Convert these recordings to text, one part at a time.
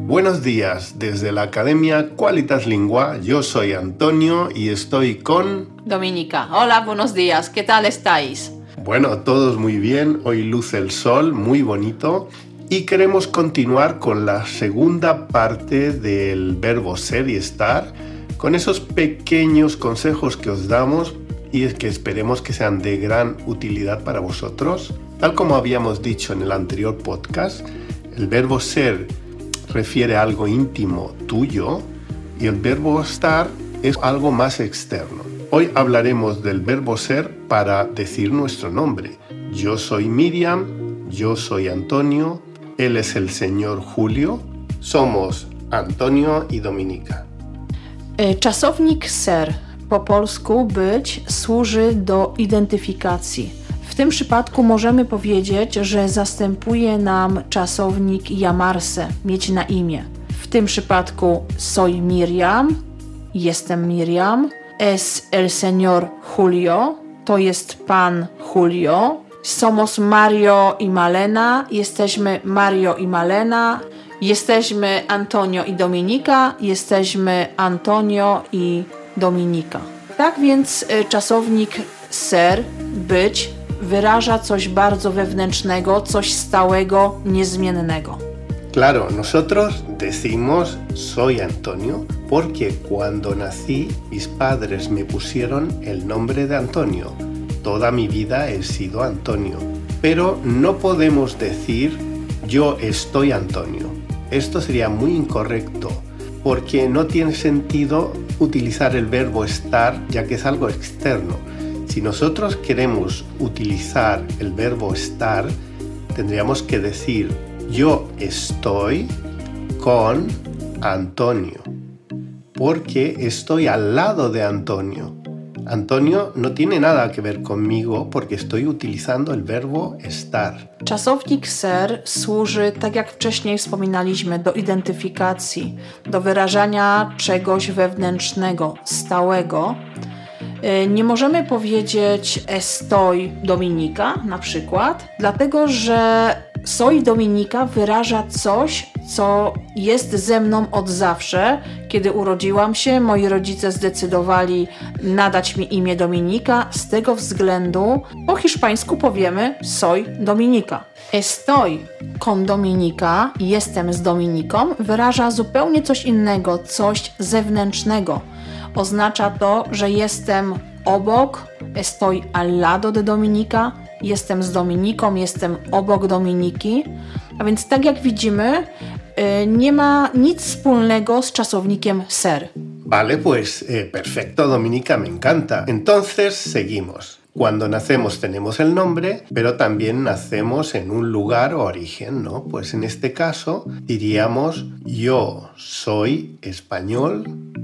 Buenos días, desde la Academia Qualitas Lingua, yo soy Antonio y estoy con... Dominica. Hola, buenos días, ¿qué tal estáis? Bueno, todos muy bien, hoy luce el sol, muy bonito, y queremos continuar con la segunda parte del verbo ser y estar, con esos pequeños consejos que os damos y es que esperemos que sean de gran utilidad para vosotros. Tal como habíamos dicho en el anterior podcast, el verbo ser refiere a algo íntimo tuyo y el verbo estar es algo más externo. Hoy hablaremos del verbo ser para decir nuestro nombre. Yo soy Miriam, yo soy Antonio, él es el señor Julio, somos Antonio i Dominika. Czasownik ser, po polsku być, służy do identyfikacji. W tym przypadku możemy powiedzieć, że zastępuje nam czasownik llamarse, mieć na imię. W tym przypadku soy Miriam, jestem Miriam, es el señor Julio, to jest pan Julio, somos Mario i Malena, jesteśmy Mario i Malena, jesteśmy Antonio i Dominika, jesteśmy Antonio i Dominika. Tak więc czasownik ser, być, wyraża coś bardzo wewnętrznego, coś stałego, niezmiennego. Claro, nosotros decimos soy Antonio porque cuando nací mis padres me pusieron el nombre de Antonio. Toda mi vida he sido Antonio. Pero no podemos decir yo estoy Antonio. Esto sería muy incorrecto porque no tiene sentido utilizar el verbo estar ya que es algo externo. Si nosotros queremos utilizar el verbo estar, tendríamos que decir yo estoy con Antonio, porque estoy al lado de Antonio. Antonio no tiene nada que ver conmigo porque estoy utilizando el verbo estar. Czasownik ser służy, tak jak wcześniej wspominaliśmy, do identyfikacji, do wyrażania czegoś wewnętrznego, stałego. Nie możemy powiedzieć estoy Dominika na przykład, dlatego że soy Dominika wyraża coś, co jest ze mną od zawsze. Kiedy urodziłam się, moi rodzice zdecydowali nadać mi imię Dominika. Z tego względu po hiszpańsku powiemy soy Dominika. Estoy con Dominika, jestem z Dominiką, wyraża zupełnie coś innego, coś zewnętrznego. Oznacza to, że jestem obok, estoy al lado de Dominika, jestem z Dominiką, jestem obok Dominiki. A więc tak jak widzimy, nie ma nic wspólnego z czasownikiem ser. Vale, pues perfecto, Dominika, me encanta. Entonces, seguimos. Cuando nacemos tenemos el nombre, pero también nacemos en un lugar o origen, ¿no? Pues en este caso diríamos yo soy español,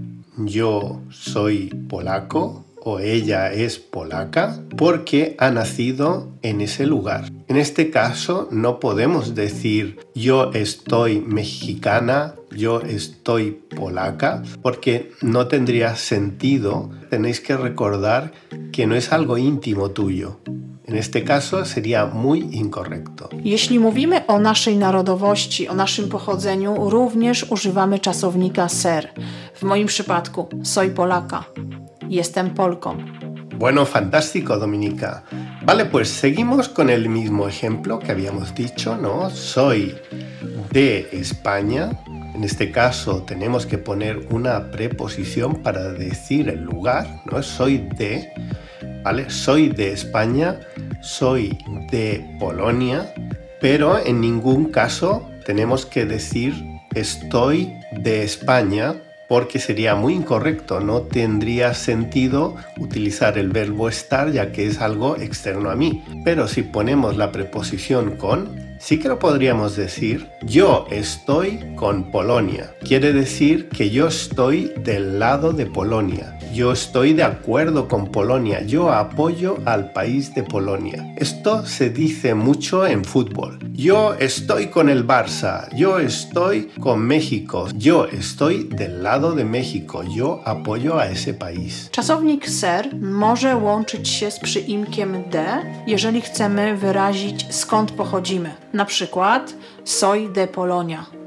yo soy polaco o ella es polaca porque ha nacido en ese lugar. En este caso no podemos decir yo estoy mexicana, yo estoy polaca porque no tendría sentido. Tenéis que recordar que no es algo íntimo tuyo. En este caso sería muy incorrecto. Jeśli mówimy o naszej narodowości, o naszym pochodzeniu, również używamy czasownika ser. W moim przypadku soy Polaka, jestem Polką. Bueno, fantástico, Dominika. Vale, pues seguimos con el mismo ejemplo que habíamos dicho, ¿no? Soy de España. En este caso tenemos que poner una preposición para decir el lugar, ¿no? Soy de, ¿vale? Soy de España, soy de Polonia, pero en ningún caso tenemos que decir estoy de España porque sería muy incorrecto, no tendría sentido utilizar el verbo estar ya que es algo externo a mí. Pero si ponemos la preposición con, sí que lo podríamos decir yo estoy con Polonia. Quiere decir que yo estoy del lado de Polonia. Yo estoy de acuerdo con Polonia. Yo apoyo al país de Polonia. Esto se dice mucho en fútbol. Yo estoy con el Barça. Yo estoy con México. Yo estoy del lado de México. Yo apoyo a ese país. Czasownik ser może łączyć się z przyimkiem de, jeżeli chcemy wyrazić skąd pochodzimy. Na przykład soy de Polonia.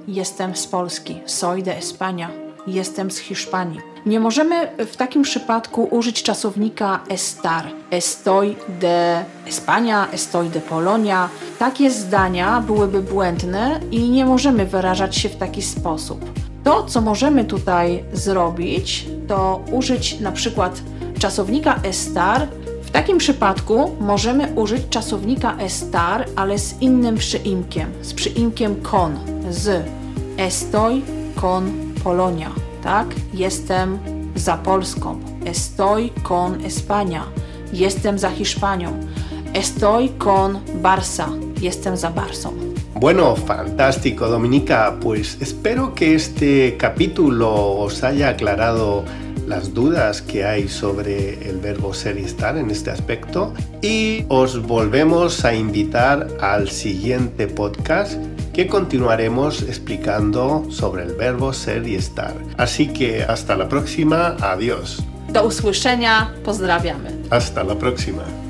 jestem z Polski. Soy de España, jestem z Hiszpanii. Nie możemy w takim przypadku użyć czasownika estar. Estoy de España, estoy de Polonia. Takie zdania byłyby błędne i nie możemy wyrażać się w taki sposób. To, co możemy tutaj zrobić, to użyć na przykład czasownika estar. W takim przypadku możemy użyć czasownika estar, ale z innym przyimkiem, z przyimkiem con, z estoy con Polonia, tak? Jestem za Polską. Estoy con España. Jestem za Hiszpanią. Estoy con Barça. Jestem za Barsą. Bueno, fantástico, Dominica. Pues espero que este capítulo os haya aclarado las dudas que hay sobre el verbo ser y estar en este aspecto y os volvemos a invitar al siguiente podcast que continuaremos explicando sobre el verbo ser y estar. Así que hasta la próxima, adiós. Do usłyszenia, pozdrawiamy. Hasta la próxima.